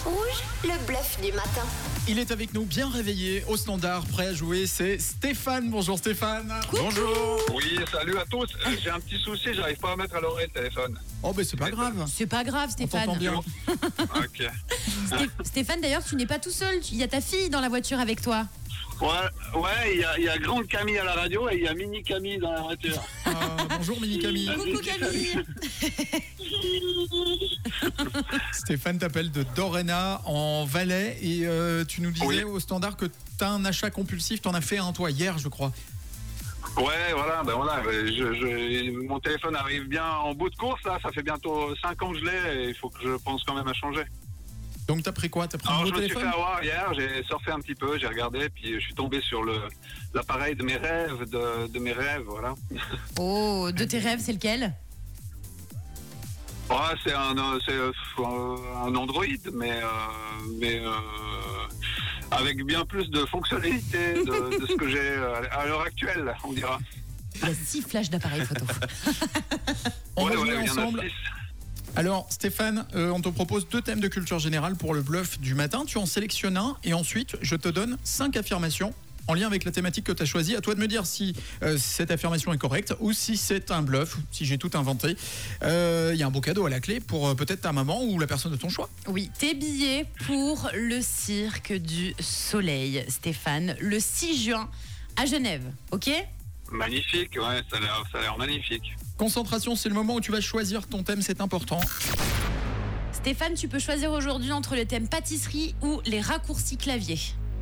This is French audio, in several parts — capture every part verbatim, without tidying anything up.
Rouge, le bluff du matin. Il est avec nous, bien réveillé, au standard, prêt à jouer, c'est Stéphane. Bonjour Stéphane. Bonjour. Oui, salut à tous. Euh, J'ai un petit souci, j'arrive pas à mettre à l'oreille le téléphone. Oh ben c'est pas grave. C'est pas grave, On Stéphane. t'entend bien. Ok. Sté- Stéphane, d'ailleurs, tu n'es pas tout seul. Il y a ta fille dans la voiture avec toi. Ouais, ouais, il y a, il y a grande Camille à la radio et il y a mini Camille dans la voiture. Euh, bonjour mini Camille. Coucou Camille. Stéphane t'appelle de Dorena en Valais et euh, tu nous disais Oui. au standard que t'as un achat compulsif, t'en as fait un toi hier je crois. Ouais, voilà, ben voilà. Je, je, mon téléphone arrive bien en bout de course là. Ça fait bientôt cinq ans que je l'ai et il faut que je pense quand même à changer. Donc t'as pris quoi? T'as pris un Alors, je nouveau me suis fait téléphone? avoir hier, j'ai surfé un petit peu, j'ai regardé, puis je suis tombé sur le l'appareil de mes rêves, de, de mes rêves, voilà. Oh, de tes rêves, c'est lequel? Ouais, c'est un, euh, c'est euh, un Android, mais, euh, mais euh, avec bien plus de fonctionnalités de, de ce que j'ai euh, à l'heure actuelle, on dira. Il y a six flashs d'appareil photo. On Ouais, va ouais, jouer il y en a ensemble. six. Alors Stéphane, euh, on te propose deux thèmes de culture générale pour le bluff du matin. Tu en sélectionnes un et ensuite je te donne cinq affirmations en lien avec la thématique que tu as choisie. À toi de me dire si euh, cette affirmation est correcte ou si c'est un bluff, ou si j'ai tout inventé. Il euh, y a un beau cadeau à la clé pour euh, peut-être ta maman ou la personne de ton choix. Oui, tes billets pour le cirque du soleil, Stéphane, le six juin à Genève, ok? Magnifique, ouais, ça a l'air, ça a l'air magnifique. Concentration, c'est le moment où tu vas choisir ton thème, c'est important. Stéphane, tu peux choisir aujourd'hui entre le thème pâtisserie ou les raccourcis clavier.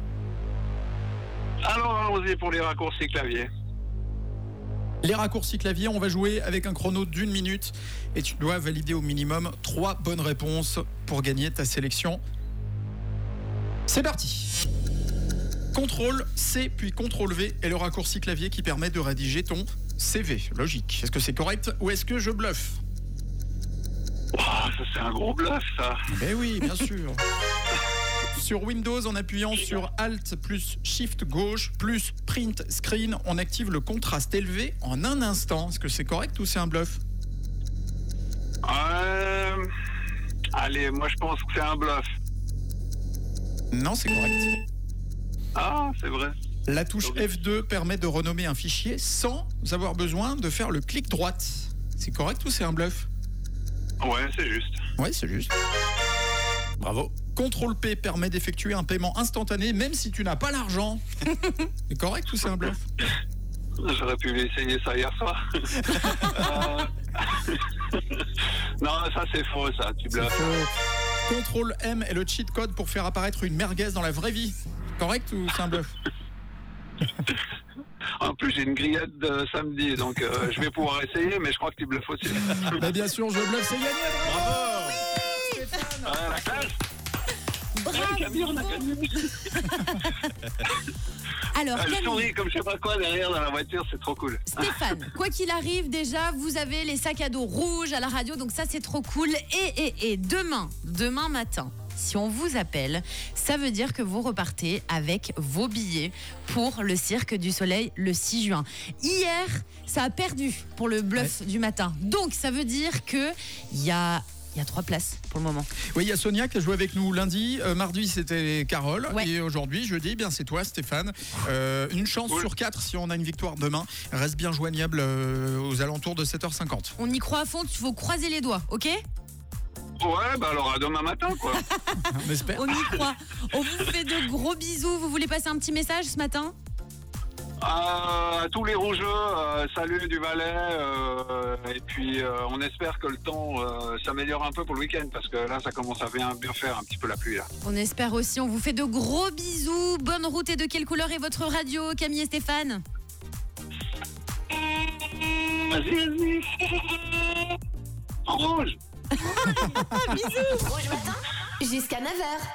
Alors allons-y pour les raccourcis clavier. Les raccourcis clavier, on va jouer avec un chrono d'une minute et tu dois valider au minimum trois bonnes réponses pour gagner ta sélection. C'est parti. Contrôle C puis contrôle V est le raccourci clavier qui permet de rédiger ton C V. Logique. Est-ce que c'est correct ou est-ce que je bluffe? Ouah, ça c'est un gros bluff ça. Eh oui, bien sûr. Sur Windows, en appuyant sur Alt plus Shift gauche plus Print Screen, on active le contraste élevé en un instant. Est-ce que c'est correct ou c'est un bluff? Euh... Allez, moi je pense que c'est un bluff. Non, c'est correct. Ah, c'est vrai. La touche F deux permet de renommer un fichier sans avoir besoin de faire le clic droite. C'est correct ou c'est un bluff? Ouais, c'est juste. Oui, c'est juste. Bravo. contrôle P permet d'effectuer un paiement instantané même si tu n'as pas l'argent. C'est correct ou c'est un bluff? J'aurais pu essayer ça hier soir. Euh, non, ça c'est faux, ça. Tu C'est bluffes. faux. contrôle M est le cheat code pour faire apparaître une merguez dans la vraie vie. Correct ou c'est un bluff? En plus, j'ai une grillade de samedi, donc euh, je vais pouvoir essayer, mais je crois que tu bluffes aussi. Bah bien sûr, je bluffe, c'est gagné. Bravo. Ah, la classe. Bravo. Camille, on a gagné. Alors, Elle Camille, sourit comme je sais pas quoi derrière dans la voiture, c'est trop cool. Stéphane, quoi qu'il arrive, déjà, vous avez les sacs à dos rouges à la radio, donc ça, c'est trop cool. Et, et, et demain, demain matin, si on vous appelle, ça veut dire que vous repartez avec vos billets pour le Cirque du Soleil le six juin. Hier, ça a perdu pour le bluff du matin. Donc, ça veut dire qu'il y a, y a trois places pour le moment. Oui, il y a Sonia qui a joué avec nous lundi. Euh, mardi, c'était Carole. Ouais. Et aujourd'hui, jeudi, eh bien c'est toi, Stéphane. Euh, une chance Oui. sur quatre si on a une victoire demain. Reste bien joignable euh, aux alentours de sept heures cinquante. On y croit à fond, il faut croiser les doigts, ok? Ouais, bah alors à demain matin, quoi. On espère. On y croit. On vous fait de gros bisous. Vous voulez passer un petit message ce matin? Euh, à tous les rougeux, euh, salut du Valais, euh, et puis euh, on espère que le temps euh, s'améliore un peu pour le week-end, parce que là ça commence à bien, bien faire un petit peu la pluie là. On espère aussi. On vous fait de gros bisous. Bonne route. Et de quelle couleur est votre radio, Camille et Stéphane? Vas-y, vas-y. Rouge. Rouge matin, jusqu'à neuf heures.